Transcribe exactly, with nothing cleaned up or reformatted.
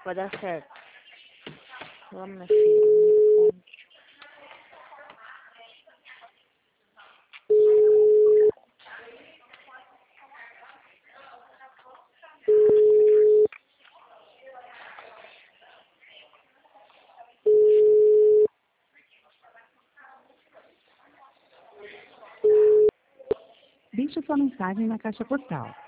vai dar certo. Vamos, minha filha. Deixe sua mensagem na caixa postal.